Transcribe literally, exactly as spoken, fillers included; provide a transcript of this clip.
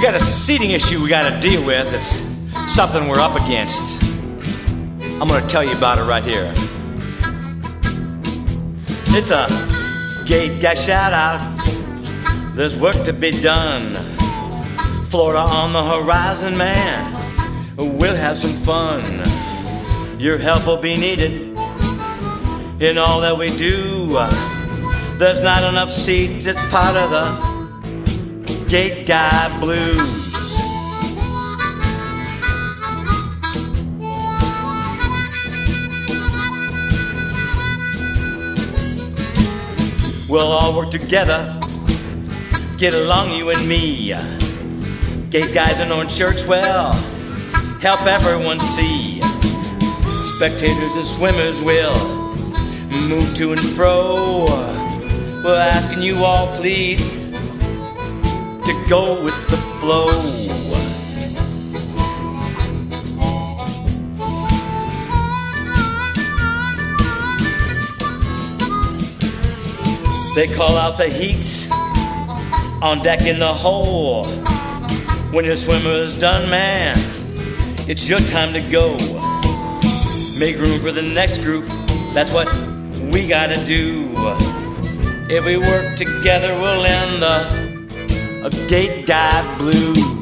got a seating issue we gotta deal with. It's something we're up against. I'm gonna tell you about it right here. It's a gate guy shout out. There's work to be done. Florida on the horizon, man. We'll have some fun. Your help will be needed in all that we do. There's not enough seats, it's part of the Gate Guy Blues. We'll all work together, get along, you and me. Gate guys in orange shirts, well, help everyone see. Spectators and swimmers will move to and fro. We're asking you all, please, to go with the flow. They call out the heats on deck in the hole. When your swimmer is done, man, it's your time to go. Make room for the next group, that's what we gotta do. If we work together, we'll end the Gate Guy Blues.